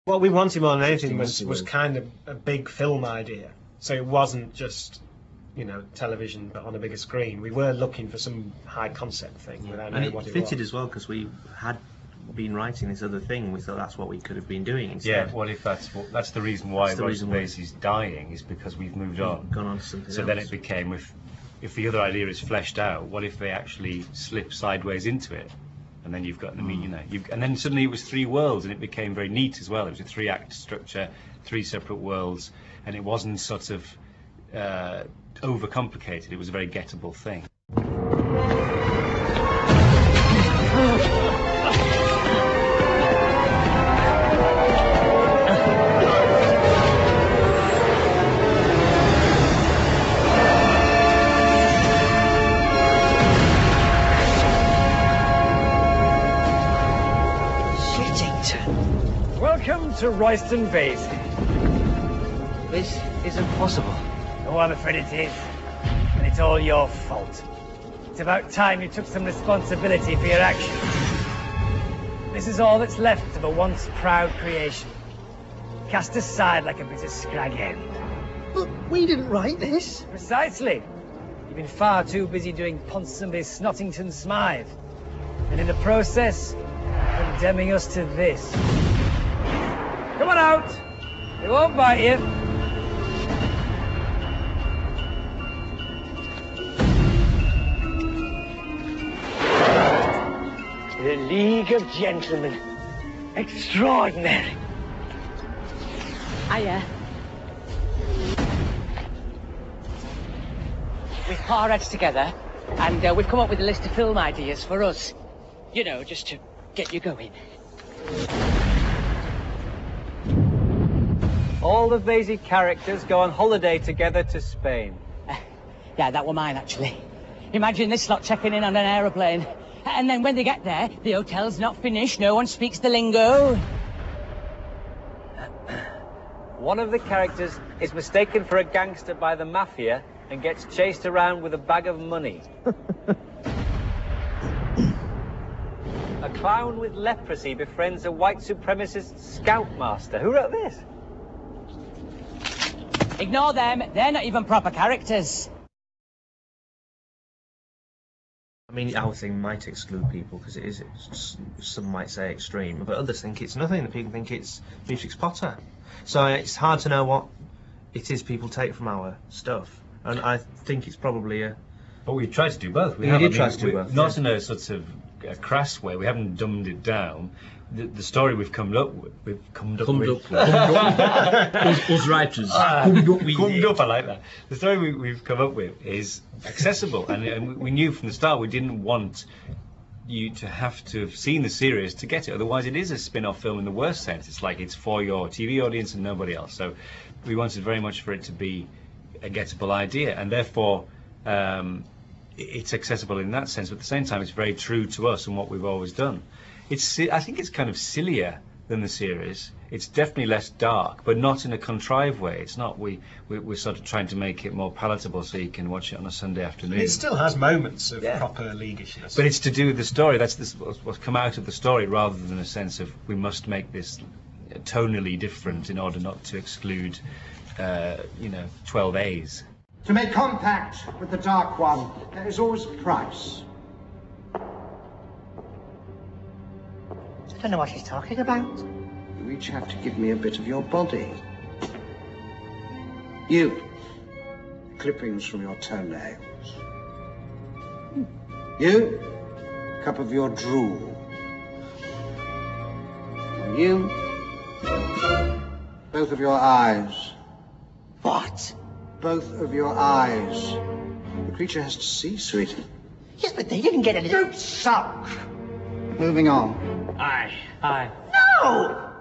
What we wanted more than anything was kind of a big film idea. So it wasn't just, you know, television but on a bigger screen. We were looking for some high concept thing without knowing what it was. And it fitted as well because we had been writing this other thing. We thought that's what we could have been doing instead. Yeah, what if that's the reason why Roger Bassey's dying, is because we've moved on. Gone on to something else. So then it became, if the other idea is fleshed out, what if they actually slip sideways into it? And then you've got the you know, and then suddenly it was 3 worlds, and it became very neat as well. It was a 3-act structure, 3 separate worlds, and it wasn't sort of overcomplicated. It was a very gettable thing. Welcome to Royston Base. This isn't possible. Oh, I'm afraid it is. And it's all your fault. It's about time you took some responsibility for your actions. This is all that's left of a once proud creation. Cast aside like a bit of scrag end. But we didn't write this. Precisely. You've been far too busy doing Ponsonby Snottington Smythe. And in the process, condemning us to this. Come on out! It won't bite you. The League of Gentlemen. Extraordinary. Hiya. We've put our heads together, and we've come up with a list of film ideas for us. You know, just to get you going. All the Vasey characters go on holiday together to Spain. Yeah, that were mine, actually. Imagine this lot checking in on an aeroplane. And then when they get there, the hotel's not finished, no one speaks the lingo. One of the characters is mistaken for a gangster by the mafia and gets chased around with a bag of money. A clown with leprosy befriends a white supremacist scoutmaster. Who wrote this? Ignore them, they're not even proper characters. I mean, our thing might exclude people because it is, some might say extreme, but others think it's nothing. People think it's Beatrix Potter. So it's hard to know what it is people take from our stuff. And I think it's probably a... But we've tried to do both. We did try to do both. Not in a sort of a crass way. We haven't dumbed it down. The story we've come up with. Us writers. Cummed up, I like that. The story we've come up with is accessible, and we knew from the start we didn't want you to have seen the series to get it. Otherwise, it is a spin-off film in the worst sense. It's like it's for your TV audience and nobody else. So we wanted very much for it to be a gettable idea, and therefore it's accessible in that sense. But at the same time, it's very true to us and what we've always done. I think it's kind of sillier than the series. It's definitely less dark, but not in a contrived way. It's not. We're sort of trying to make it more palatable so you can watch it on a Sunday afternoon. It still has moments of proper leaguishness. But it's to do with the story. That's what's come out of the story, rather than a sense of we must make this tonally different in order not to exclude, 12As. To make contact with the Dark One, there is always a price. I don't know what he's talking about. You each have to give me a bit of your body. You, clippings from your toenails. You, a cup of your drool. And you, both of your eyes. What? Both of your eyes. The creature has to see, sweetie. Yes, but they didn't get any... Don't suck! Moving on. Aye. No!